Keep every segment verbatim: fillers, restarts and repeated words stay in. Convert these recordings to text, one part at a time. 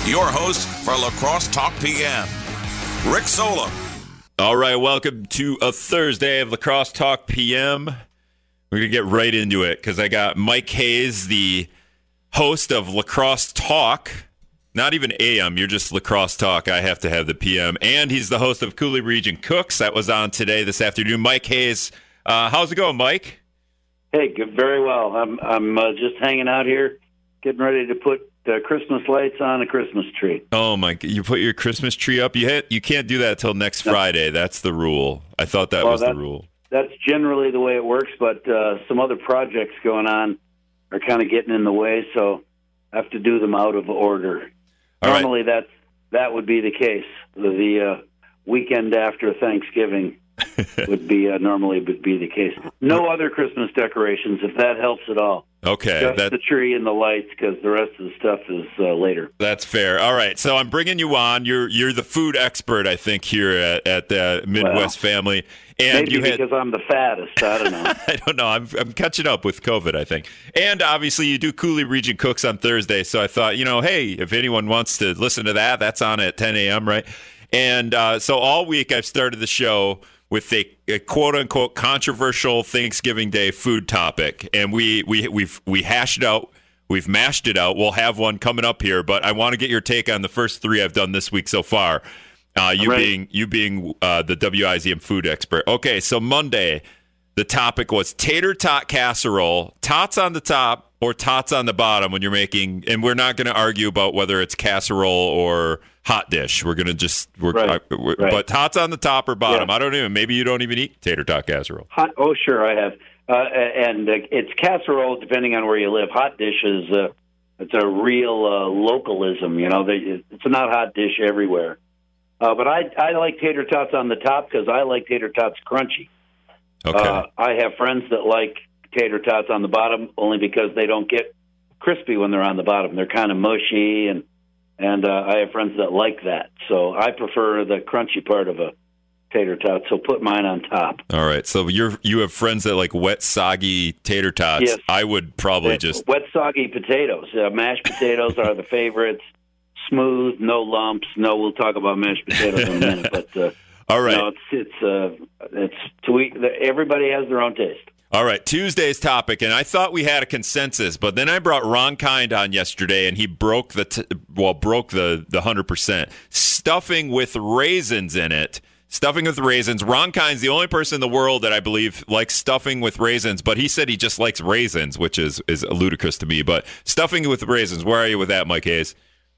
your host for La Crosse Talk P M, Rick Solem. All right, welcome to a Thursday of La Crosse Talk P M. We're going to get right into it because I got Mike Hayes, the host of La Crosse Talk. Not even A M, you're just La Crosse Talk. I have to have the P M. And he's the host of Coulee Region Cooks. That was on today, this afternoon. Mike Hayes, uh, how's it going, Mike? Hey, good, very well. I'm I'm uh, just hanging out here, getting ready to put uh, Christmas lights on a Christmas tree. Oh, my, you put your Christmas tree up? You hit, you can't do that until next no. Friday. That's the rule. I thought that well, was the rule. That's generally the way it works, but uh, some other projects going on are kind of getting in the way, so I have to do them out of order. All Normally, right. that that would be the case. The, the uh, weekend after Thanksgiving would be uh, normally would be the case. No other Christmas decorations, if that helps at all. Okay, just that, the tree and the lights, because the rest of the stuff is uh, later. That's fair. All right, so I'm bringing you on. You're you're the food expert, I think, here at, at the Midwest well, Family. And maybe you had, because I'm the fattest. I don't know. I don't know. I'm I'm catching up with COVID, I think. And obviously, you do Coulee Region Cooks on Thursday, so I thought, you know, hey, if anyone wants to listen to that, that's on at ten a.m., right? And uh, so all week I've started the show with a, a quote-unquote controversial Thanksgiving Day food topic, and we we we've we hashed it out. We've mashed it out. We'll have one coming up here, but I want to get your take on the first three I've done this week so far. Uh, you right. being you being uh, the W I Z M food expert. Okay, so Monday, the topic was tater tot casserole, tots on the top or tots on the bottom when you're making, and we're not going to argue about whether it's casserole or hot dish. We're going to just, we're, right. uh, we're right. but tots on the top or bottom. Yeah. I don't even, maybe you don't even eat tater tot casserole. Hot, oh, sure, I have. Uh, and uh, it's casserole depending on where you live. Hot dish is uh, it's a real uh, localism, you know. It's not hot dish everywhere. Uh, but I I like tater tots on the top because I like tater tots crunchy. Okay. Uh, I have friends that like tater tots on the bottom only because they don't get crispy when they're on the bottom. They're kind of mushy, and and uh, I have friends that like that. So I prefer the crunchy part of a tater tot. So put mine on top. All right. So you're you have friends that like wet, soggy tater tots. Yes. I would probably wet, just wet, soggy potatoes. Uh, mashed potatoes are the favorites. Smooth, no lumps. No, we'll talk about mashed potatoes in a minute. But uh, all right, no, it's it's uh, it's to eat. Everybody has their own taste. All right, Tuesday's topic, and I thought we had a consensus, but then I brought Ron Kind on yesterday, and he broke the t- well broke the the hundred percent stuffing with raisins in it. Stuffing with raisins. Ron Kind's the only person in the world that I believe likes stuffing with raisins, but he said he just likes raisins, which is is ludicrous to me. But stuffing with raisins, where are you with that, Mike Hayes?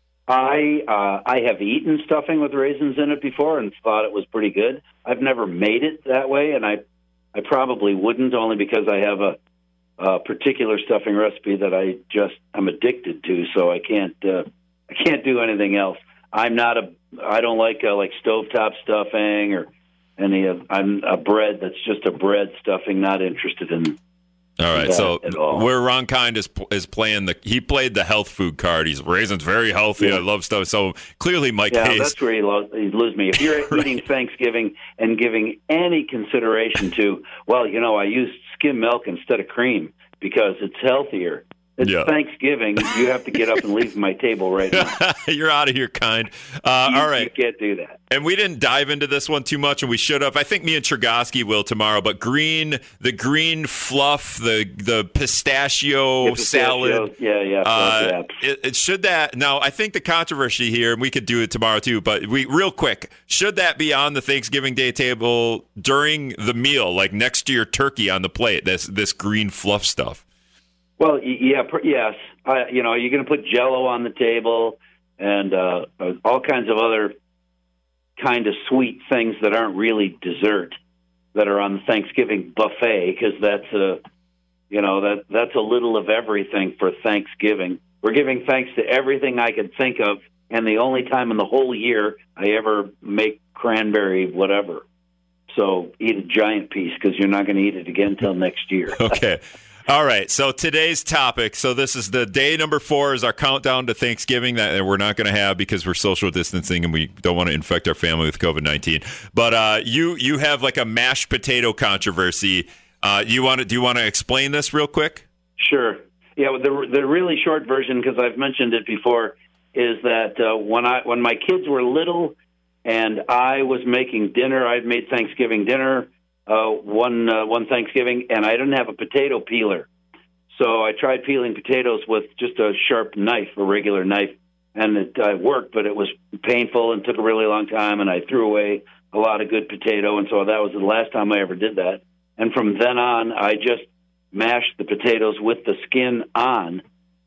I uh, I have eaten stuffing with raisins in it before and thought it was pretty good. I've never made it that way, and I I probably wouldn't, only because I have a, a particular stuffing recipe that I just I'm addicted to, so I can't uh, I can't do anything else. I'm not a I don't like uh, like stovetop stuffing or any of I'm a bread that's just a bread stuffing. Not interested in. All right, so all. where Ron Kind is is playing the he played the health food card. He's raisins very healthy. Yeah. I love stuff. So clearly, Mike yeah, Hayes. that's where he lo- he lose me. If you're Right. eating Thanksgiving and giving any consideration to, well, you know, I used skim milk instead of cream because it's healthier. It's Yeah. Thanksgiving. You have to get up and leave my table right now. You're out of here, Kind. Uh, You, all right. you can't do that. And we didn't dive into this one too much, and we should have. I think me and Chergosky will tomorrow. But green, the green fluff, the the pistachio Yeah, salad. Yeah, yeah. Uh, yeah. it, it should that now. I think the controversy here, and we could do it tomorrow too. But we real quick, should that be on the Thanksgiving Day table during the meal, like next to your turkey on the plate? This this green fluff stuff. Well, y- yeah, pr- yes. I, you know, you're going to put Jell-O on the table and uh, uh, all kinds of other kind of sweet things that aren't really dessert that are on the Thanksgiving buffet, because that's a, you know, that that's a little of everything for Thanksgiving. We're giving thanks to everything I could think of, and the only time in the whole year I ever make cranberry whatever. So eat a giant piece, because you're not going to eat it again until next year. Okay. All right, so today's topic, so this is the day number four is our countdown to Thanksgiving that we're not going to have because we're social distancing and we don't want to infect our family with COVID nineteen. But uh, you you have like a mashed potato controversy. Uh, you want to do you want to explain this real quick? Sure. Yeah, the the really short version, because I've mentioned it before, is that uh, when I when my kids were little and I was making dinner, I'd made Thanksgiving dinner uh, one uh, one Thanksgiving, and I didn't have a potato peeler. So I tried peeling potatoes with just a sharp knife, a regular knife, and it uh, worked, but it was painful and took a really long time, and I threw away a lot of good potato, and so that was the last time I ever did that. And from then on, I just mashed the potatoes with the skin on,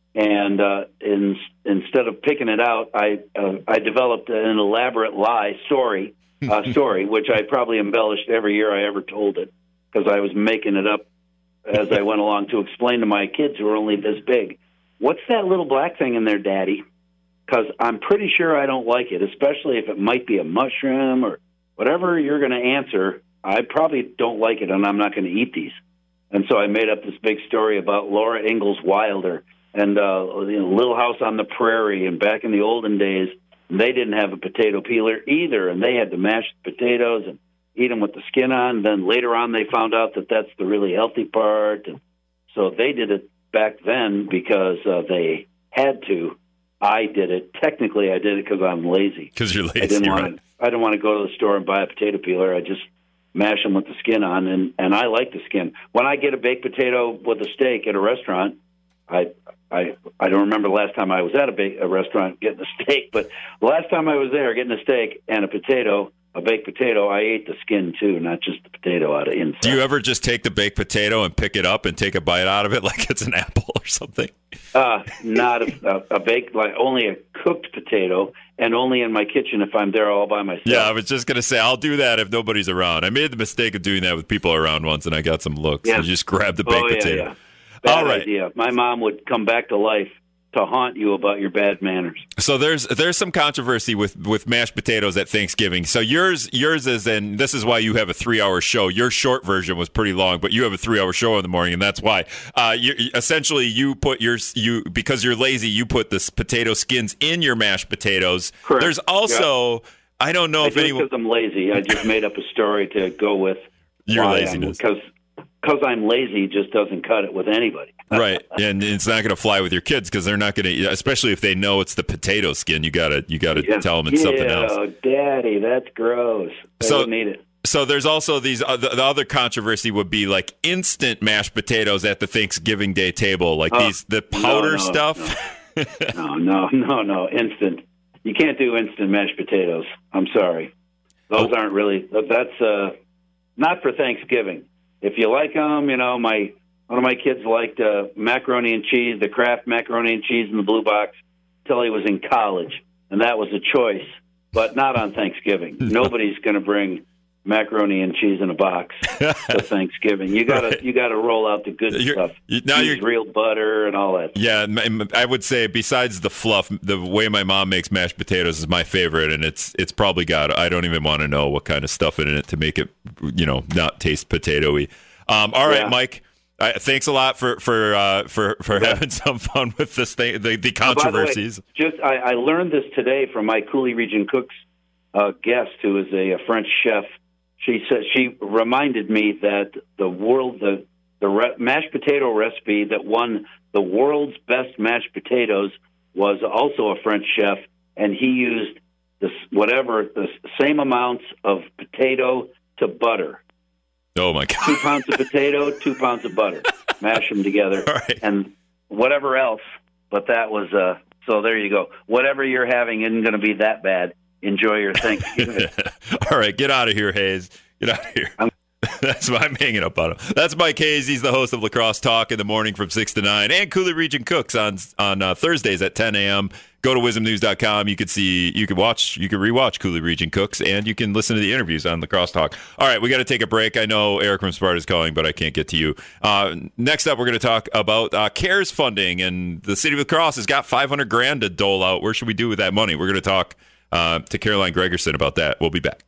and uh, in, instead of picking it out, I uh, I developed an elaborate lie story, uh, story, which I probably embellished every year I ever told it, because I was making it up as I went along to explain to my kids who were only this big, what's that little black thing in there, Daddy? Because I'm pretty sure I don't like it, especially if it might be a mushroom or whatever you're going to answer. I probably don't like it, and I'm not going to eat these. And so I made up this big story about Laura Ingalls Wilder and uh, you know, Little House on the Prairie, and back in the olden days, they didn't have a potato peeler either, and they had to mash the potatoes and eat them with the skin on. And then later on, they found out that that's the really healthy part, and so they did it back then because uh, they had to. I did it. Technically, I did it because I'm lazy. Because you're lazy, I didn't want right? to, I didn't want to go to the store and buy a potato peeler. I just mash them with the skin on, and, and I like the skin. When I get a baked potato with a steak at a restaurant, I I I don't remember the last time I was at a, bake, a restaurant getting a steak, but the last time I was there getting a steak and a potato, a baked potato, I ate the skin too, not just the potato out of inside. Do you ever just take the baked potato and pick it up and take a bite out of it like it's an apple or something? Uh, not a, a, a baked, like only a cooked potato, and only in my kitchen if I'm there all by myself. Yeah, I was just going to say, I'll do that if nobody's around. I made the mistake of doing that with people around once, and I got some looks. Yeah. You just grab the baked oh, yeah, potato. Yeah. Bad all right. idea. My mom would come back to life to haunt you about your bad manners. So there's there's some controversy with, with mashed potatoes at Thanksgiving. So yours yours is, and this is why you have a three hour show. Your short version was pretty long, but you have a three hour show in the morning, and that's why. Uh, you, essentially, you put your you because you're lazy. You put the potato skins in your mashed potatoes. Correct. There's also yeah. I don't know I if do anyone because I'm lazy. I just made up a story to go with your why laziness. Because because I'm lazy just doesn't cut it with anybody. Right, and it's not going to fly with your kids because they're not going to, especially if they know it's the potato skin. You got to you got to yeah. tell them it's yeah, something else. Oh, Daddy, that's gross. They So- don't need it. So there's also these. Uh, the, the other controversy would be like instant mashed potatoes at the Thanksgiving Day table, like Oh, these the no, powder no, stuff. No, no, no, no. Instant. You can't do instant mashed potatoes. I'm sorry. Those Oh. aren't really. That's uh, not for Thanksgiving. If you like them, you know, my one of my kids liked uh, macaroni and cheese, the Kraft macaroni and cheese in the blue box, till he was in college, and that was a choice, but not on Thanksgiving. No. Nobody's going to bring macaroni and cheese in a box to Thanksgiving. You gotta Right. you gotta roll out the good You're- stuff. you- now Use you're- real butter and all that. Yeah, m- I would say besides the fluff, the way my mom makes mashed potatoes is my favorite, and it's it's probably got. I don't even want to know what kind of stuff in it to make it, you know, not taste potatoy. Um, all right, Yeah. Mike. Uh, thanks a lot for for uh, for for Yeah. having some fun with this thing, the, the Oh, by the way, controversies. just I, I learned this today from my Coulee Region Cooks uh, guest, who is a, a French chef. She said she reminded me that the world the the re- mashed potato recipe that won the world's best mashed potatoes was also a French chef, and he used this whatever the same amounts of potato to butter. Oh my god! Two pounds of potato, two pounds of butter. Mash them together, All right. and whatever else. But that was uh. So there you go. Whatever you're having isn't going to be that bad. Enjoy your Thanksgiving. All right, get out of here, Hayes. Get out of here. I'm- That's why I'm hanging up on him. That's Mike Hayes. He's the host of Lacrosse Talk in the morning from six to nine, and Coulee Region Cooks on on uh, Thursdays at ten a.m. Go to wisdom news dot com. You can see, you can watch, you can rewatch Coulee Region Cooks, and you can listen to the interviews on Lacrosse Talk. All right, we got to take a break. I know Eric from Sparta is calling, but I can't get to you. Uh, next up, we're going to talk about uh, CARES funding, and the city of Lacrosse has got five hundred grand to dole out. Where should we do with that money? We're going to talk uh, to Caroline Gregerson about that. We'll be back.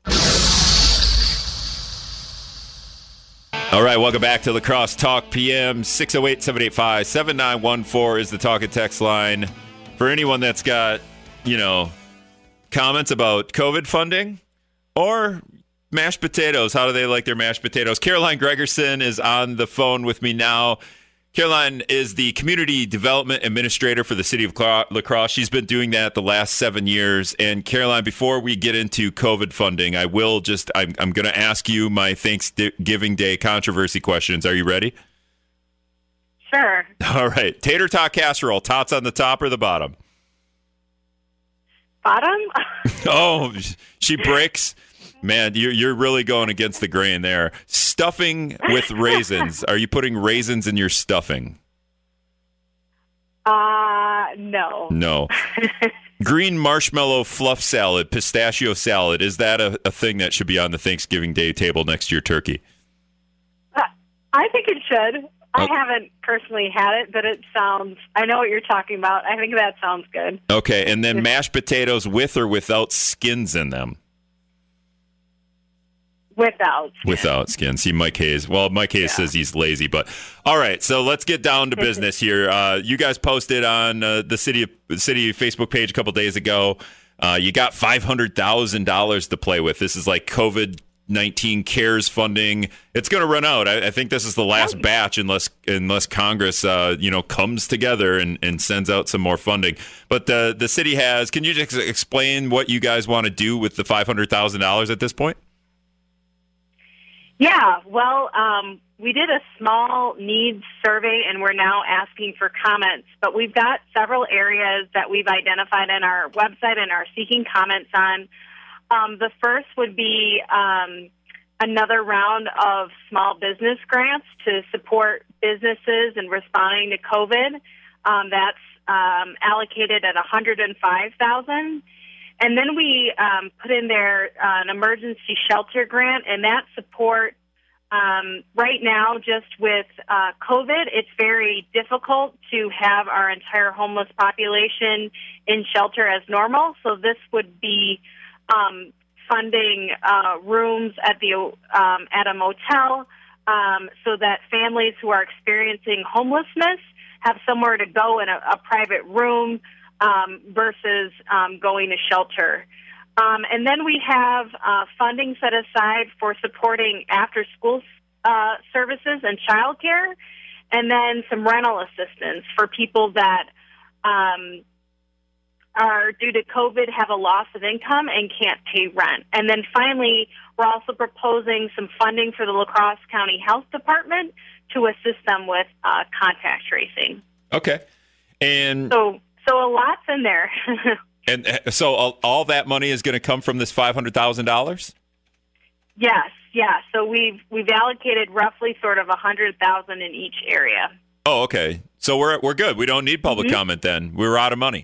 All right, welcome back to Lacrosse Talk P M. six oh eight, seven eight five, seven nine one four is the talk and text line. For anyone that's got, you know, comments about COVID funding or mashed potatoes, how do they like their mashed potatoes? Caroline Gregerson is on the phone with me now. Caroline is the Community Development Administrator for the City of La Crosse. She's been doing that the last seven years. And Caroline, before we get into COVID funding, I will just, I'm, I'm going to ask you my Thanksgiving Day controversy questions. Are you ready? Sure. All right. Tater tot casserole, tots on the top or the bottom? Bottom? Oh, she breaks. Man, you're, you're really going against the grain there. Stuffing with raisins. Are you putting raisins in your stuffing? Uh, no. No. Green marshmallow fluff salad, pistachio salad. Is that a, a thing that should be on the Thanksgiving Day table next to your turkey? Uh, I think it should. I Oh. haven't personally had it, but it sounds, I know what you're talking about. I think that sounds good. Okay, and then mashed potatoes with or without skins in them? Without. Without skin. See, Mike Hayes. Well, Mike Hayes yeah. says he's lazy, but all right. So let's get down to business here. Uh, you guys posted on uh, the city city Facebook page a couple days ago. Uh, you got five hundred thousand dollars to play with. This is like COVID nineteen CARES funding. It's going to run out. I, I think this is the last batch, unless unless Congress, uh, you know, comes together and, and sends out some more funding. But the the city has. Can you just explain what you guys want to do with the five hundred thousand dollars at this point? Yeah, well, um, we did a small needs survey, and we're now asking for comments. But we've got several areas that we've identified in our website and are seeking comments on. Um, the first would be um, another round of small business grants to support businesses in responding to COVID. Um, that's um, allocated at one hundred five thousand dollars. And then we um, put in there uh, an emergency shelter grant, and that support, um, right now, just with uh, COVID, it's very difficult to have our entire homeless population in shelter as normal. So this would be um, funding uh, rooms at the um, at a motel um, so that families who are experiencing homelessness have somewhere to go in a, a private room, Um, versus um, going to shelter. Um, and then we have uh, funding set aside for supporting after-school uh, services and childcare, and then some rental assistance for people that um, are, due to COVID, have a loss of income and can't pay rent. And then finally, we're also proposing some funding for the La Crosse County Health Department to assist them with uh, contact tracing. Okay. And so... So a lot's in there. And so all, all that money is going to come from this five hundred thousand dollars? Yes, yeah. So we've we've allocated roughly sort of one hundred thousand dollars in each area. Oh, okay. So we're we're good. We don't need public mm-hmm. comment then. We're out of money.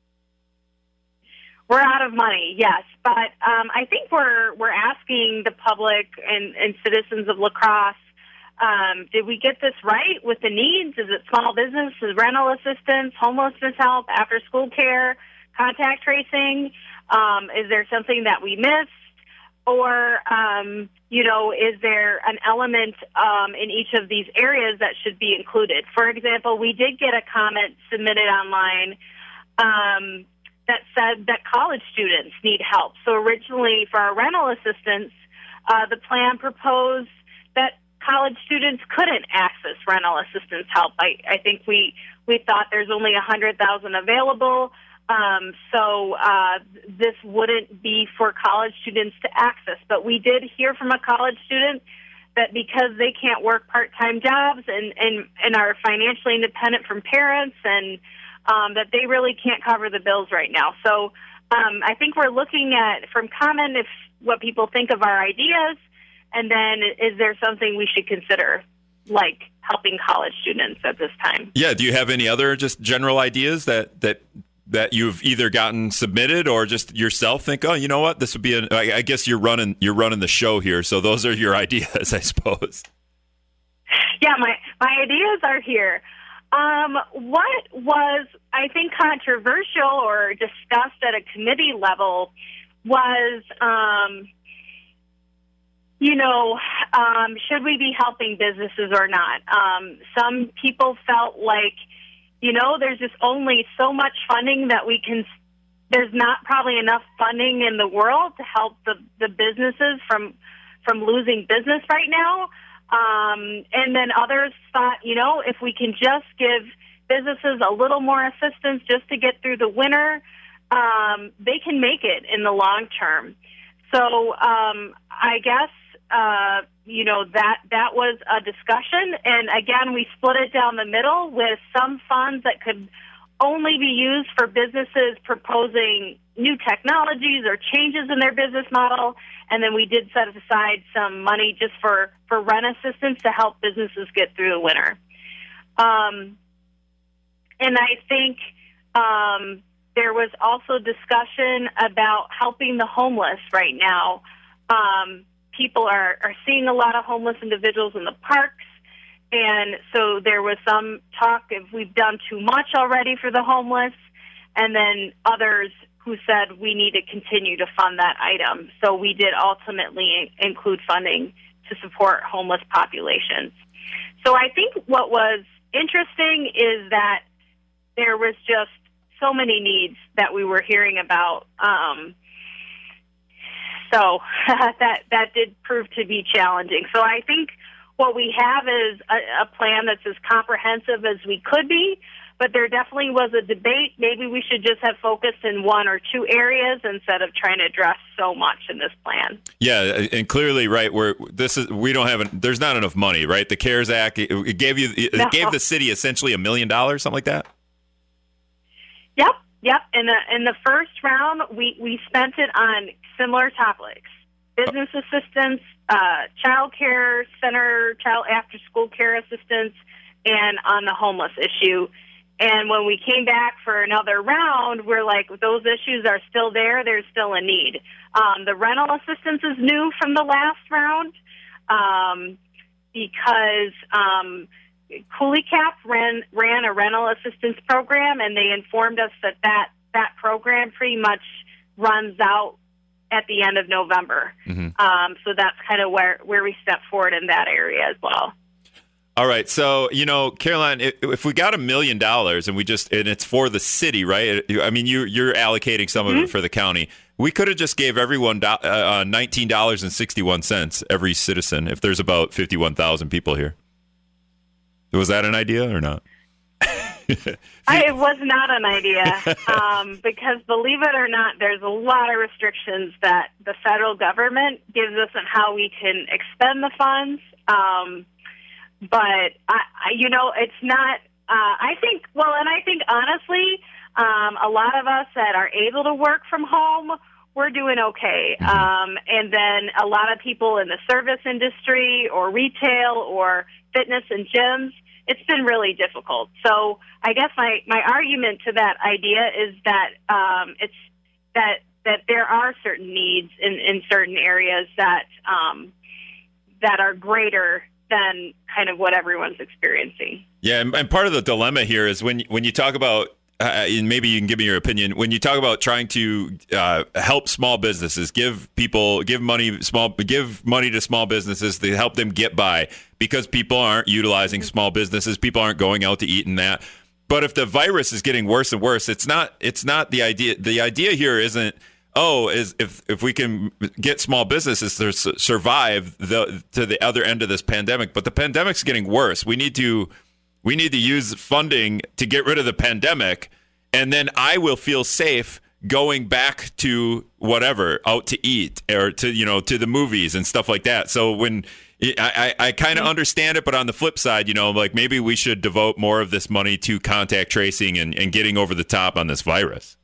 We're out of money, yes. But um, I think we're we're asking the public and, and citizens of La Crosse, Um, did we get this right with the needs? Is it small business? Is it rental assistance, homelessness help, after-school care, contact tracing? Um, is there something that we missed? Or, um, you know, is there an element um, in each of these areas that should be included? For example, we did get a comment submitted online um, that said that college students need help. So originally for our rental assistance, uh, the plan proposed that college students couldn't access rental assistance help. I, I think we, we thought there's only one hundred thousand available, um, so uh, this wouldn't be for college students to access. But we did hear from a college student that because they can't work part-time jobs and, and, and are financially independent from parents, and um, that they really can't cover the bills right now. So um, I think we're looking at, from comment, if what people think of our ideas. And then is there something we should consider, like helping college students at this time? Yeah. Do you have any other just general ideas that that, that you've either gotten submitted or just yourself think, oh, you know what, this would be an, I guess you're running you're running the show here. So those are your ideas, I suppose. Yeah, my, my ideas are here. Um, what was, I think, controversial or discussed at a committee level was... Um, You know, um, should we be helping businesses or not? Um, some people felt like, you know, there's just only so much funding that we can, there's not probably enough funding in the world to help the, the businesses from from losing business right now. Um, and then others thought, you know, if we can just give businesses a little more assistance just to get through the winter, um, they can make it in the long term. So um, I guess, uh, you know, that that was a discussion. And again, we split it down the middle with some funds that could only be used for businesses proposing new technologies or changes in their business model. And then we did set aside some money just for, for rent assistance to help businesses get through the winter. Um, and I think um, there was also discussion about helping the homeless right now. Um, people are, are seeing a lot of homeless individuals in the parks. And so there was some talk if we've done too much already for the homeless, and then others who said we need to continue to fund that item. So we did ultimately include funding to support homeless populations. So I think what was interesting is that there was just so many needs that we were hearing about. Um, so that that did prove to be challenging. So I think what we have is a, a plan that's as comprehensive as we could be, but there definitely was a debate. Maybe we should just have focused in one or two areas instead of trying to address so much in this plan. Yeah, and clearly, right, we're this is we don't have an, there's not enough money, right? The CARES Act it, it gave you it no. gave the city essentially a million dollars, something like that. Yep, yep. In the in the first round, we we spent it on similar topics: business oh. assistance, uh, child care center, child after school care assistance, and on the homeless issue. And when we came back for another round, we're like, those issues are still there. There's still a need. Um, the rental assistance is new from the last round um, because um, CooleyCap ran, ran a rental assistance program, and they informed us that that, that program pretty much runs out at the end of November. Mm-hmm. Um, so that's kind of where, where we step forward in that area as well. All right, so you know, Caroline, if, if we got a million dollars and we just and it's for the city, right? I mean, you you're allocating some mm-hmm. of it for the county. We could have just gave everyone do, uh, nineteen dollars and sixty one cents every citizen. If there's about fifty one thousand people here, was that an idea or not? I, it was not an idea um, because, believe it or not, there's a lot of restrictions that the federal government gives us on how we can expend the funds. Um, But, I, I, you know, it's not, uh, I think, well, and I think, honestly, um, a lot of us that are able to work from home, we're doing okay. Um, and then a lot of people in the service industry or retail or fitness and gyms, it's been really difficult. So I guess my, my argument to that idea is that um, it's that that there are certain needs in, in certain areas that um, that are greater than kind of what everyone's experiencing. Yeah, and, and part of the dilemma here is when when you talk about, uh, and maybe you can give me your opinion, when you talk about trying to uh, help small businesses, give people, give money, small, give money to small businesses to help them get by, because people aren't utilizing small businesses, people aren't going out to eat and that. But if the virus is getting worse and worse, it's not, it's not the idea. The idea here isn't, oh, is if if we can get small businesses to survive the to the other end of this pandemic, but the pandemic's getting worse. We need to we need to use funding to get rid of the pandemic, and then I will feel safe going back to whatever, out to eat or to you know to the movies and stuff like that. So when I I, I kind of understand it, but on the flip side, you know, like maybe we should devote more of this money to contact tracing and, and getting over the top on this virus.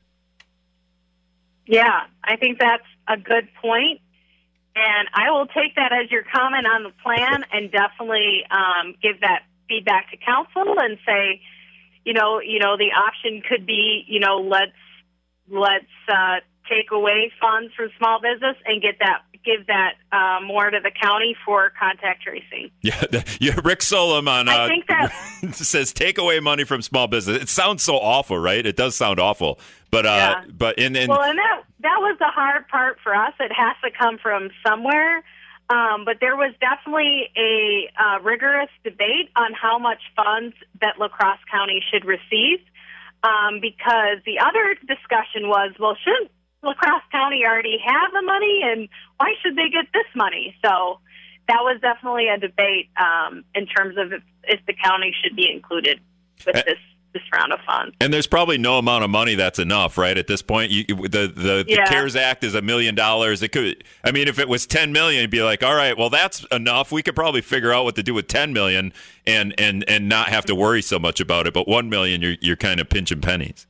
Yeah, I think that's a good point, and I will take that as your comment on the plan and definitely um, give that feedback to council and say, you know, you know, the option could be, you know, let's let's uh, take away funds from small business and get that give that uh, more to the county for contact tracing. Yeah, yeah. Rick Solom on uh, I think that says take away money from small business. It sounds so awful, right? It does sound awful, but uh, yeah. but in, in well, and that that was the hard part for us. It has to come from somewhere. Um, but there was definitely a uh, rigorous debate on how much funds that La Crosse County should receive, um, because the other discussion was, well, shouldn't La Crosse County already have the money, and why should they get this money? So that was definitely a debate um, in terms of if, if the county should be included with this this round of funds. And there's probably no amount of money that's enough, right? At this point, you, the the, yeah. the CARES Act is a million dollars. It could, I mean, if it was ten million, you'd be like, all right, well, that's enough. We could probably figure out what to do with ten million and and and not have to worry so much about it. But one million, you're you're kind of pinching pennies.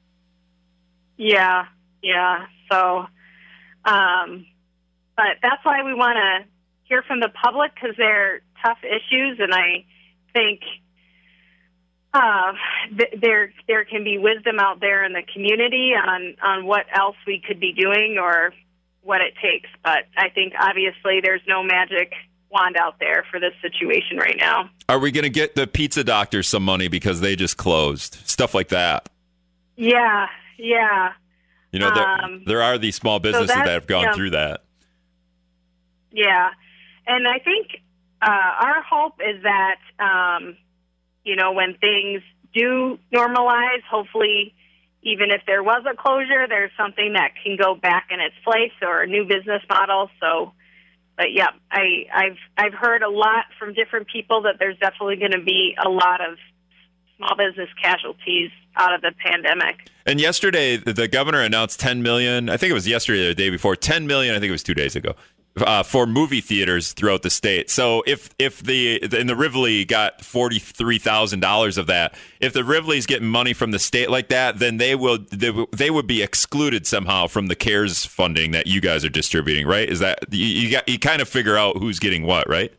Yeah, yeah. So, um, but that's why we want to hear from the public, because they're tough issues, and I think. Uh, th- there there can be wisdom out there in the community on, on what else we could be doing or what it takes. But I think obviously there's no magic wand out there for this situation right now. Are we going to get the pizza doctors some money because they just closed? Stuff like that. Yeah, yeah. You know, there, um, there are these small businesses so that have gone yeah. through that. Yeah. And I think uh, our hope is that, um, you know, when things do normalize, hopefully, even if there was a closure, there's something that can go back in its place or a new business model. So, but yeah, I, I've I've heard a lot from different people that there's definitely going to be a lot of small business casualties out of the pandemic. And yesterday, the governor announced ten million dollars. I think it was yesterday or the day before. ten million dollars, I think it was two days ago. Uh, for movie theaters throughout the state. So if if the and the Rivoli got forty-three thousand dollars of that, if the Rivoli's getting money from the state like that, then they will they, they would be excluded somehow from the CARES funding that you guys are distributing, right? Is that you you, got, you kind of figure out who's getting what, right?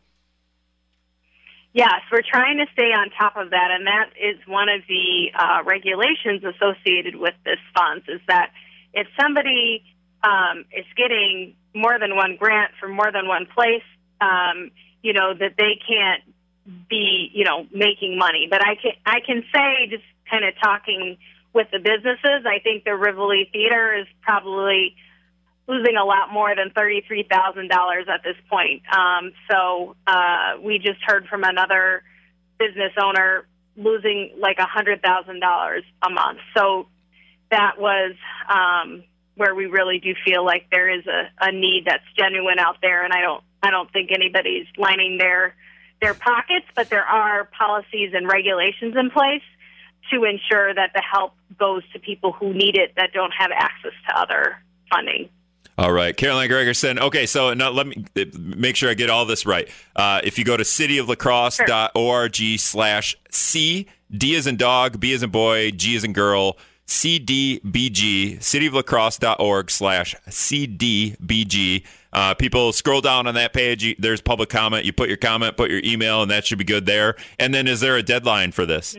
Yes, we're trying to stay on top of that, and that is one of the uh, regulations associated with this funds. Is that if somebody um, is getting more than one grant from more than one place, um, you know, that they can't be, you know, making money. But I can, I can say, just kind of talking with the businesses, I think the Rivoli Theater is probably losing a lot more than thirty-three thousand dollars at this point. Um, so uh, we just heard from another business owner losing like one hundred thousand dollars a month. So that was... Um, where we really do feel like there is a, a need that's genuine out there, and I don't I don't think anybody's lining their their pockets, but there are policies and regulations in place to ensure that the help goes to people who need it that don't have access to other funding. All right, Caroline Gregerson. Okay, so now let me make sure I get all this right. Uh, if you go to cityoflacrosse.org slash C, D as in dog, B as in boy, G as in girl, C D B G, cityoflacrosse.org slash C D B G. Uh, people scroll down on that page. You, there's public comment. You put your comment, put your email, and that should be good there. And then is there a deadline for this?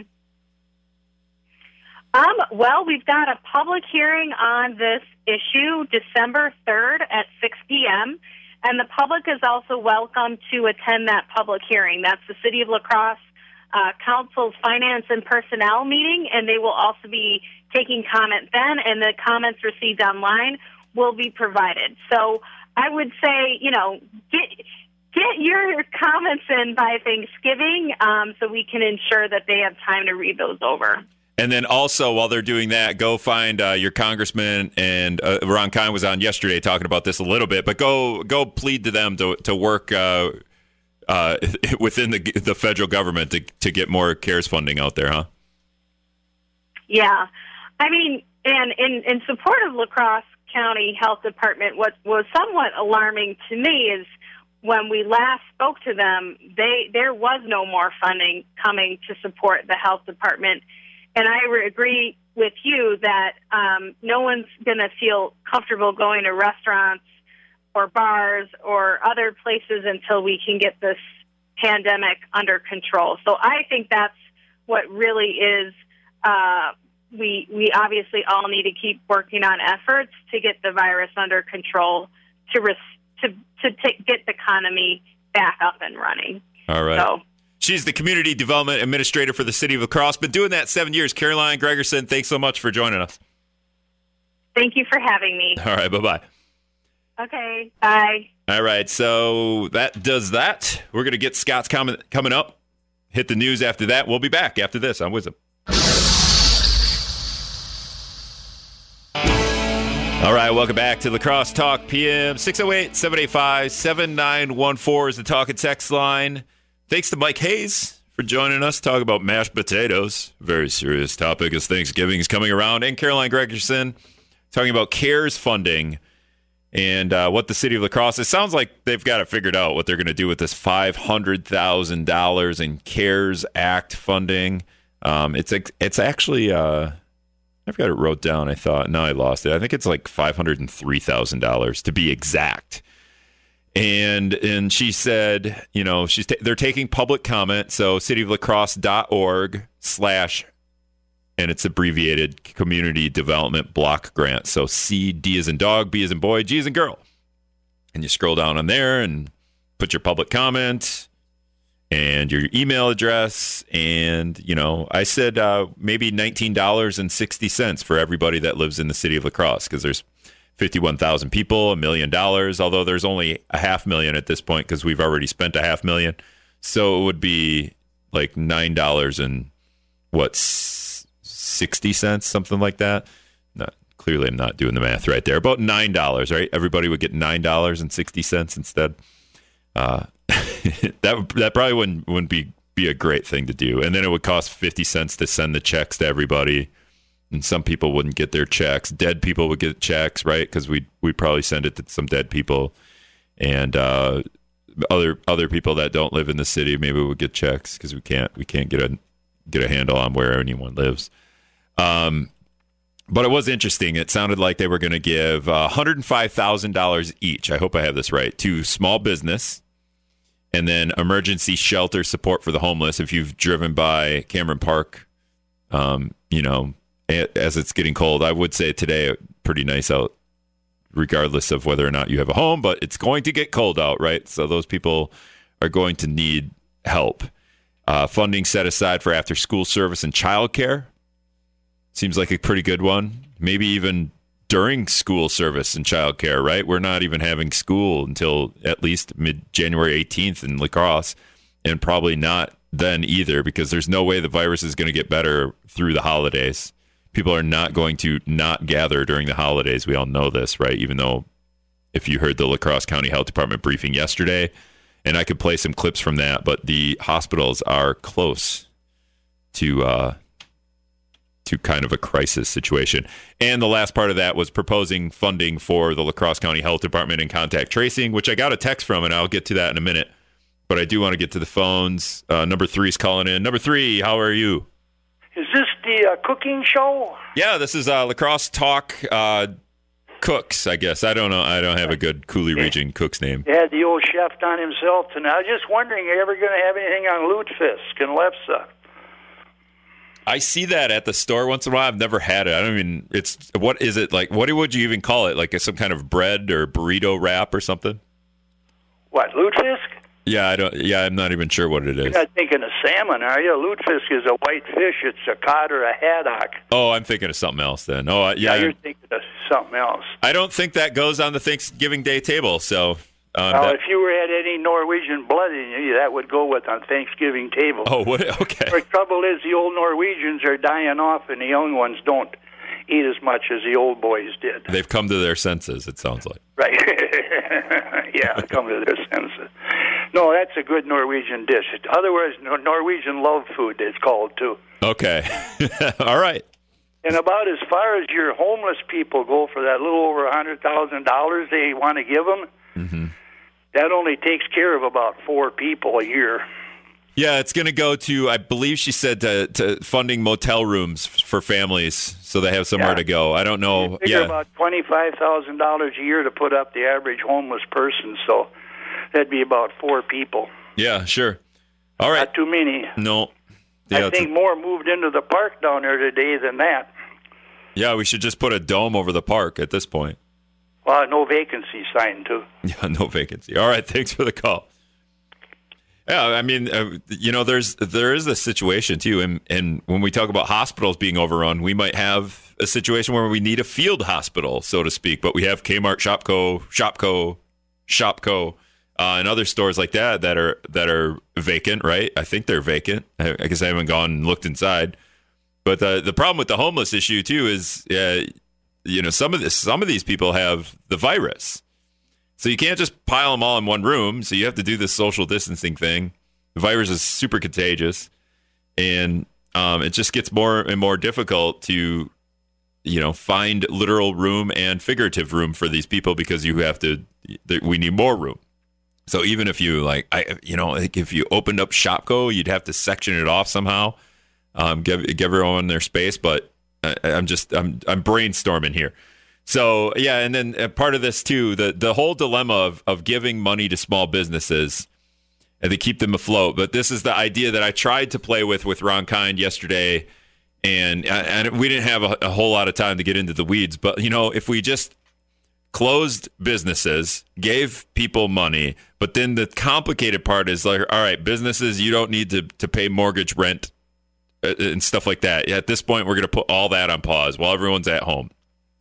Um, well, we've got a public hearing on this issue December third at six p.m., and the public is also welcome to attend that public hearing. That's the City of La Crosse uh, Council's Finance and Personnel meeting, and they will also be taking comment then, and the comments received online will be provided. So I would say, you know, get get your comments in by Thanksgiving um, so we can ensure that they have time to read those over. And then also, while they're doing that, go find uh, your congressman, and uh, Ron Kind was on yesterday talking about this a little bit, but go go plead to them to to work uh, uh, within the the federal government to, to get more CARES funding out there, huh? Yeah. I mean, and in, in support of La Crosse County Health Department, what was somewhat alarming to me is when we last spoke to them, they there was no more funding coming to support the health department. And I re- agree with you that um, no one's going to feel comfortable going to restaurants or bars or other places until we can get this pandemic under control. So I think that's what really is uh, we we obviously all need to keep working on efforts to get the virus under control to res- to to t- get the economy back up and running. All right. So, she's the Community Development Administrator for the City of La Crosse. Been doing that seven years. Caroline Gregerson, thanks so much for joining us. Thank you for having me. All right, bye-bye. Okay, bye. All right, so that does that. We're going to get Scott's comment coming up. Hit the news after that. We'll be back after this on Wisdom. All right, welcome back to La Crosse Talk P M. six oh eight, seven eight five, seven nine one four is the talk and text line. Thanks to Mike Hayes for joining us to talk about mashed potatoes. Very serious topic as Thanksgiving is coming around. And Caroline Gregerson talking about CARES funding and uh, what the city of La Crosse, it sounds like they've got it figured out what they're going to do with this five hundred thousand dollars in CARES Act funding. Um, it's it's actually... Uh, I've got it wrote down, I thought. No, I lost it. I think it's like five hundred three thousand dollars to be exact. And and she said, you know, she's ta- they're taking public comment. So cityoflacrosse.org slash, and it's abbreviated Community Development Block Grant. So C, D as in dog, B as in boy, G as in girl. And you scroll down on there and put your public comment and your email address. And, you know, I said uh, maybe nineteen dollars and sixty cents for everybody that lives in the city of La Crosse, because there's fifty-one thousand people, a million dollars, although there's only a half million at this point because we've already spent a half million. So it would be like nine dollars and what, sixty cents, something like that. Not, clearly, I'm not doing the math right there. About nine dollars, right? Everybody would get nine dollars and sixty cents instead. Uh, that that probably wouldn't wouldn't be, be a great thing to do. And then it would cost fifty cents to send the checks to everybody. And some people wouldn't get their checks. Dead people would get checks, right? Because we'd, we'd probably send it to some dead people. And uh, other other people that don't live in the city maybe would get checks because we can't we can't get a get a handle on where anyone lives. Um, but it was interesting. It sounded like they were going to give uh, one hundred five thousand dollars each. I hope I have this right, to small business. And then emergency shelter support for the homeless. If you've driven by Cameron Park, um, you know, as it's getting cold, I would say today pretty nice out, regardless of whether or not you have a home. But it's going to get cold out, right? So those people are going to need help. Uh, funding set aside for after school service and childcare. Seems like a pretty good one. Maybe even during school service and childcare, right? We're not even having school until at least mid-January eighteenth in La Crosse, and probably not then either, because there's no way the virus is going to get better through the holidays. People are not going to not gather during the holidays. We all know this, right? Even though if you heard the La Crosse County Health Department briefing yesterday, and I could play some clips from that, but the hospitals are close to uh, to kind of a crisis situation. And the last part of that was proposing funding for the La Crosse County Health Department and contact tracing, which I got a text from, and I'll get to that in a minute. But I do want to get to the phones. Uh, number three is calling in. Number three, how are you? Is this the uh, cooking show? Yeah, this is uh, La Crosse Talk uh, Cooks, I guess. I don't know. I don't have a good Coulee Region cook's name. Yeah, the old chef on himself tonight. I was just wondering, are you ever going to have anything on lutefisk and lepsa? I see that at the store once in a while. I've never had it. I don't even, it's, what is it like? What would you even call it? Like a, some kind of bread or burrito wrap or something? What, lutefisk? Yeah, I don't, yeah, I'm not even sure what it is. You're not thinking of salmon, are you? Lutefisk is a white fish. It's a cod or a haddock. Oh, I'm thinking of something else then. Oh, yeah. Yeah, you're thinking of something else. I don't think that goes on the Thanksgiving Day table, so. Um, well, that, if you were had any Norwegian blood in you, that would go with on Thanksgiving table. Oh, what? Okay. The trouble is the old Norwegians are dying off, and the young ones don't eat as much as the old boys did. They've come to their senses, it sounds like. Right. Yeah, come to their senses. No, that's a good Norwegian dish. Otherwise, Norwegian love food, it's called, too. Okay. All right. And about as far as your homeless people go for that little over one hundred thousand dollars they want to give them, mm-hmm. that only takes care of about four people a year. Yeah, it's going to go to, I believe she said, to, to funding motel rooms for families so they have somewhere yeah. to go. I don't know. You figure yeah. about twenty-five thousand dollars a year to put up the average homeless person, so that'd be about four people. Yeah, sure. All right. Not too many. No. Yeah, I think a... more moved into the park down there today than that. Yeah, we should just put a dome over the park at this point. Well, no vacancy sign, too. Yeah, no vacancy. All right, thanks for the call. Yeah, I mean, uh, you know, there's there is a situation, too, and, and when we talk about hospitals being overrun, we might have a situation where we need a field hospital, so to speak, but we have Kmart, Shopko, Shopko, Shopko, uh, and other stores like that that are that are vacant, right? I think they're vacant. I, I guess I haven't gone and looked inside. But the, the problem with the homeless issue, too, is uh, you know, some of this, some of these people have the virus. So you can't just pile them all in one room. So you have to do this social distancing thing. The virus is super contagious, and um, it just gets more and more difficult to, you know, find literal room and figurative room for these people because you have to. We need more room. So even if you like, I, you know, like if you opened up Shopko, you'd have to section it off somehow, um, give give everyone their space. But I, I'm just I'm I'm brainstorming here. So, yeah, and then part of this, too, the, the whole dilemma of, of giving money to small businesses and to keep them afloat. But this is the idea that I tried to play with with Ron Kind yesterday, and, and we didn't have a, a whole lot of time to get into the weeds. But, you know, if we just closed businesses, gave people money, but then the complicated part is like, all right, businesses, you don't need to, to pay mortgage rent and stuff like that. At this point, we're going to put all that on pause while everyone's at home.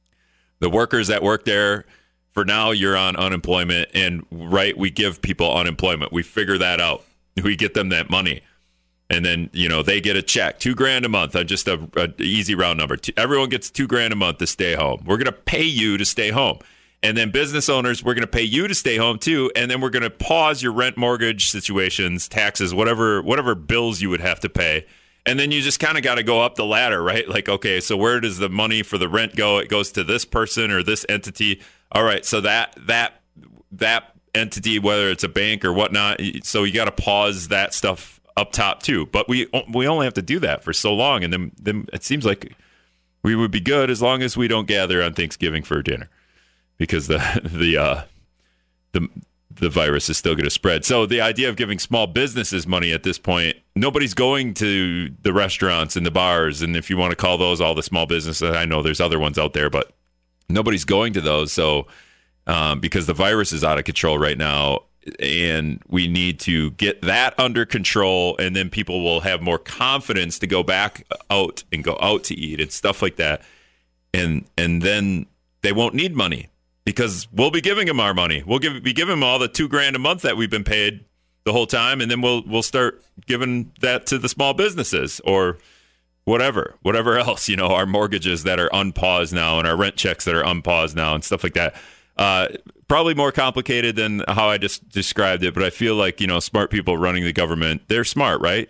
The workers that work there, for now, you're on unemployment. And, right, we give people unemployment. We figure that out. We get them that money. And then, you know, they get a check, two grand a month on just a, a easy round number. Everyone gets two grand a month to stay home. We're going to pay you to stay home. And then business owners, we're going to pay you to stay home, too. And then we're going to pause your rent, mortgage situations, taxes, whatever whatever bills you would have to pay. And then you just kind of got to go up the ladder, right? Like, okay, so where does the money for the rent go? It goes to this person or this entity. All right, so that that that entity, whether it's a bank or whatnot, so you got to pause that stuff up top too. But we we only have to do that for so long, and then then it seems like we would be good as long as we don't gather on Thanksgiving for dinner, because the the uh, the the virus is still going to spread. So the idea of giving small businesses money at this point, nobody's going to the restaurants and the bars, and if you want to call those all the small businesses, I know there's other ones out there, but nobody's going to those. So um, because the virus is out of control right now, and we need to get that under control, and then people will have more confidence to go back out and go out to eat and stuff like that, and and then they won't need money. Because we'll be giving them our money. We'll give be giving them all the two grand a month that we've been paid the whole time, and then we'll we'll start giving that to the small businesses or whatever, whatever else. You know, our mortgages that are unpaused now, and our rent checks that are unpaused now, and stuff like that. Uh, probably more complicated than how I just described it, but I feel like, you know, smart people running the government, they're smart, right?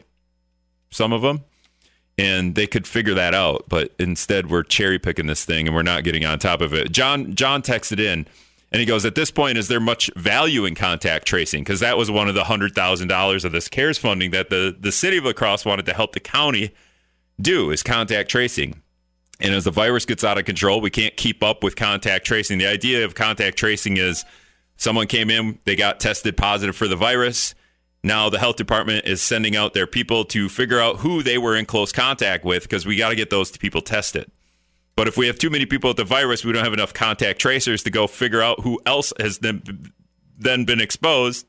Some of them. And they could figure that out, but instead we're cherry picking this thing and we're not getting on top of it. John John texted in, and he goes, at this point, is there much value in contact tracing? Because that was one of the one hundred thousand dollars of this CARES funding that the, the city of La Crosse wanted to help the county do, is contact tracing. And as the virus gets out of control, we can't keep up with contact tracing. The idea of contact tracing is someone came in, they got tested positive for the virus. Now the health department is sending out their people to figure out who they were in close contact with, because we got to get those people tested. But if we have too many people with the virus, we don't have enough contact tracers to go figure out who else has then, then been exposed,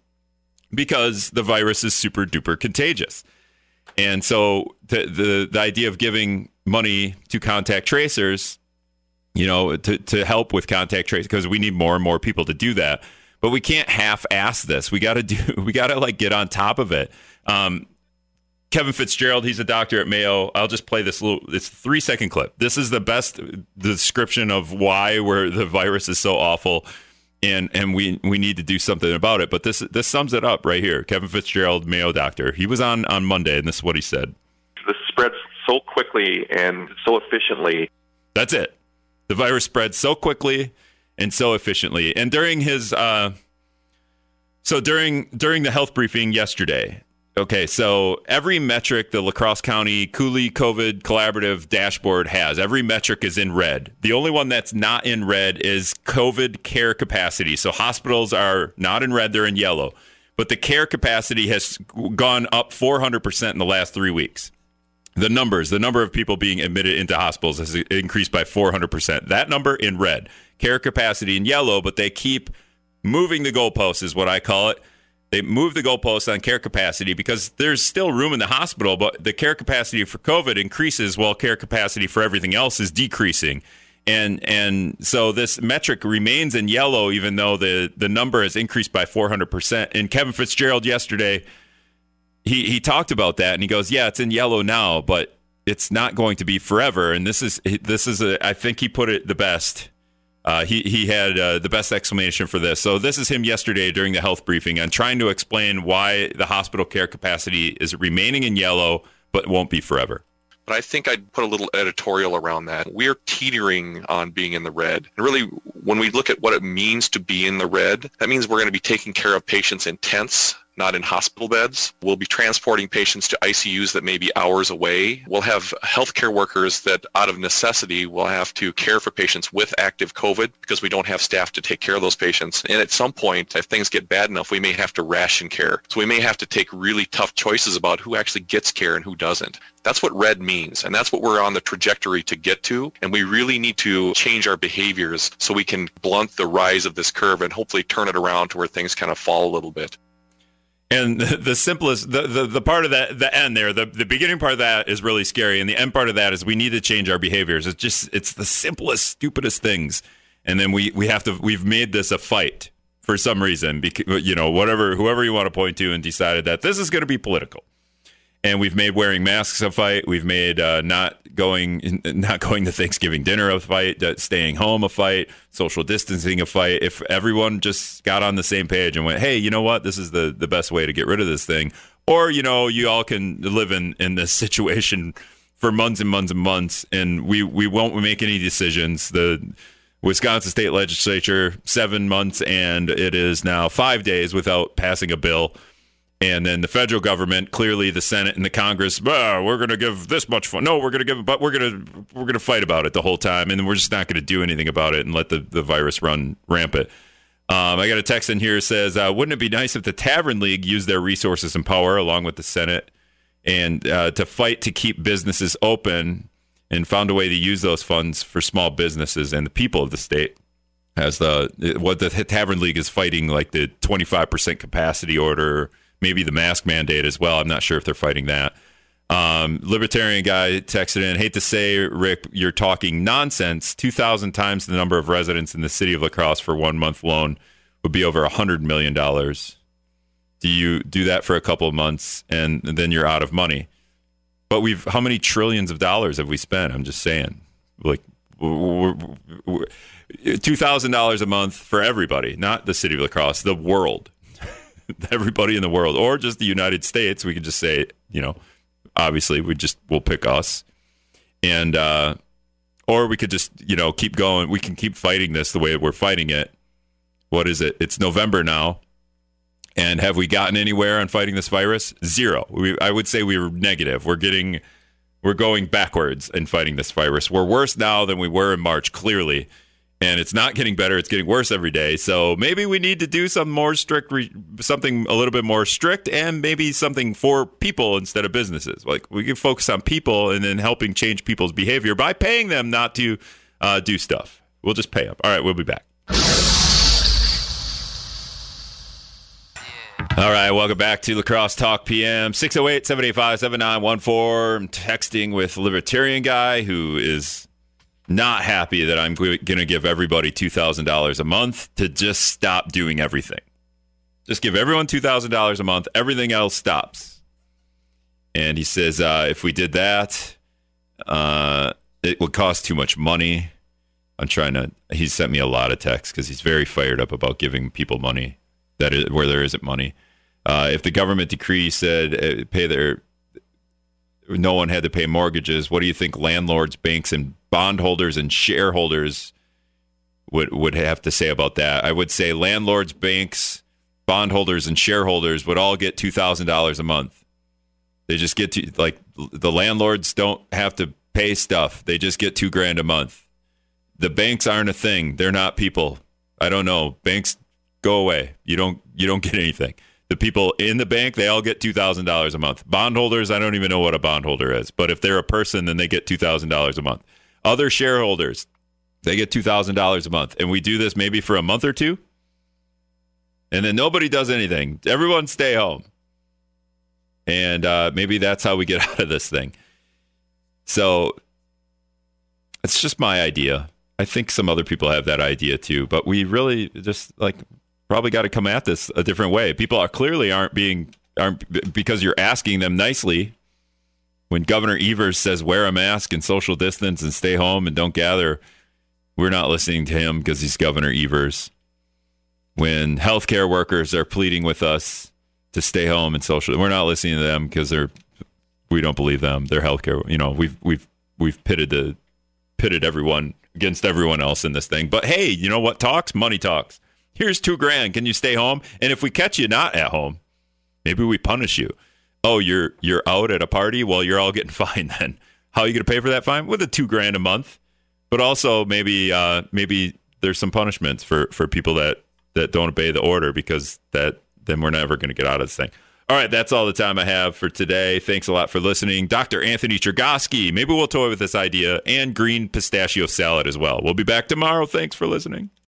because the virus is super duper contagious. And so the, the, the idea of giving money to contact tracers, you know, to, to help with contact tracing, because we need more and more people to do that. But we can't half-ass this. We got to do. We got to like get on top of it. Um, Kevin Fitzgerald, he's a doctor at Mayo. I'll just play this little. It's a three-second clip. This is the best description of why where the virus is so awful, and and we we need to do something about it. But this this sums it up right here. Kevin Fitzgerald, Mayo doctor. He was on on Monday, and this is what he said. This spreads so quickly and so efficiently. That's it. The virus spreads so quickly and so efficiently. And during his, uh, so during during the health briefing yesterday, okay, so every metric the La Crosse County Cooley COVID Collaborative dashboard has, every metric is in red. The only one that's not in red is COVID care capacity. So hospitals are not in red, they're in yellow. But the care capacity has gone up four hundred percent in the last three weeks. The numbers, the number of people being admitted into hospitals has increased by four hundred percent. That number in red. Care capacity in yellow, but they keep moving the goalposts is what I call it. They move the goalposts on care capacity because there's still room in the hospital, but the care capacity for COVID increases while care capacity for everything else is decreasing. And and so this metric remains in yellow, even though the, the number has increased by four hundred percent. And Kevin Fitzgerald yesterday, he, he talked about that, and he goes, yeah, it's in yellow now, but it's not going to be forever. And this is this is a, I think he put it the best. Uh, he he had uh, the best explanation for this. So this is him yesterday during the health briefing on trying to explain why the hospital care capacity is remaining in yellow, but won't be forever. But I think I'd put a little editorial around that. We're teetering on being in the red. And really, when we look at what it means to be in the red, that means we're going to be taking care of patients in tents, not in hospital beds. We'll be transporting patients to I C Us that may be hours away. We'll have healthcare workers that, out of necessity, will have to care for patients with active COVID because we don't have staff to take care of those patients. And at some point, if things get bad enough, we may have to ration care. So we may have to take really tough choices about who actually gets care and who doesn't. That's what red means, and that's what we're on the trajectory to get to. And we really need to change our behaviors so we can blunt the rise of this curve and hopefully turn it around to where things kind of fall a little bit. And the, the simplest, the, the, the part of that, the end there, the, the beginning part of that is really scary. And the end part of that is we need to change our behaviors. It's just, it's the simplest, stupidest things. And then we, we have to, we've made this a fight for some reason, because, you know, whatever, whoever you want to point to, and decided that this is going to be political. And we've made wearing masks a fight. We've made uh, not going not going to Thanksgiving dinner a fight, uh, staying home a fight, social distancing a fight. If everyone just got on the same page and went, hey, you know what? This is the, the best way to get rid of this thing. Or, you know, you all can live in, in this situation for months and months and months, and we, we won't make any decisions. The Wisconsin State Legislature, seven months, and it is now five days without passing a bill. And then the federal government, clearly the Senate and the Congress, oh, we're going to give this much fun. No, we're going to give, but we're going to we're going to fight about it the whole time, and we're just not going to do anything about it and let the, the virus run rampant. Um, I got a text in here that says, uh, wouldn't it be nice if the Tavern League used their resources and power along with the Senate and uh, to fight to keep businesses open and found a way to use those funds for small businesses and the people of the state? As the what the Tavern League is fighting, like the twenty-five percent capacity order. Maybe the mask mandate as well. I'm not sure if they're fighting that. Um, libertarian guy texted in, hate to say, Rick, you're talking nonsense. two thousand times the number of residents in the city of La Crosse for one month loan would be over one hundred million dollars. Do you do that for a couple of months and then you're out of money? But we've how many trillions of dollars have we spent? I'm just saying. Like, we're, we're, two thousand dollars a month for everybody, not the city of La Crosse, the world. Everybody in the world, or just the United States. We could just say, you know, obviously we just we'll pick us, and uh, or we could just, you know, keep going. We can keep fighting this the way we're fighting it. What is it? It's November now, and have we gotten anywhere on fighting this virus? Zero. We, I would say we were negative. We're getting, we're going backwards in fighting this virus. We're worse now than we were in March, clearly. And it's not getting better; it's getting worse every day. So maybe we need to do some more strict, re- something a little bit more strict, and maybe something for people instead of businesses. Like we can focus on people and then helping change people's behavior by paying them not to uh, do stuff. We'll just pay them. All right, we'll be back. All right, welcome back to La Crosse Talk P M. six oh eight, seven eight five, seven nine one four. I'm texting with Libertarian Guy, who is not happy that I'm going to give everybody two thousand dollars a month to just stop doing everything. Just give everyone two thousand dollars a month. Everything else stops. And he says uh, if we did that, uh, it would cost too much money. I'm trying to, he sent me a lot of texts because he's very fired up about giving people money that is, where there isn't money. Uh, if the government decree said uh, pay their, no one had to pay mortgages, what do you think landlords, banks, and bondholders and shareholders would would have to say about that? I would say landlords, banks, bondholders, and shareholders would all get two thousand dollars a month. They just get to, like, the landlords don't have to pay stuff. They just get two grand a month. The banks aren't a thing. They're not people. I don't know. Banks, go away. You don't you don't get anything. The people in the bank, they all get two thousand dollars a month. Bondholders, I don't even know what a bondholder is. But if they're a person, then they get two thousand dollars a month. Other shareholders, they get two thousand dollars a month. And we do this maybe for a month or two. And then nobody does anything. Everyone stay home. And uh, maybe that's how we get out of this thing. So it's just my idea. I think some other people have that idea too. But we really just like probably got to come at this a different way. People are clearly aren't being, aren't because you're asking them nicely. When Governor Evers says wear a mask and social distance and stay home and don't gather, we're not listening to him because he's Governor Evers. When healthcare workers are pleading with us to stay home and social, we're not listening to them because they're we don't believe them. They're healthcare. You know, we've we've we've pitted the pitted everyone against everyone else in this thing. But hey, you know what talks? Money talks. Here's two grand. Can you stay home? And if we catch you not at home, maybe we punish you. Oh, you're you're out at a party? Well, you're all getting fined then. How are you going to pay for that fine? With a two grand a month. But also maybe uh, maybe there's some punishments for, for people that, that don't obey the order, because that then we're never going to get out of this thing. All right, that's all the time I have for today. Thanks a lot for listening. Doctor Anthony Chergosky. Maybe we'll toy with this idea, and green pistachio salad as well. We'll be back tomorrow. Thanks for listening.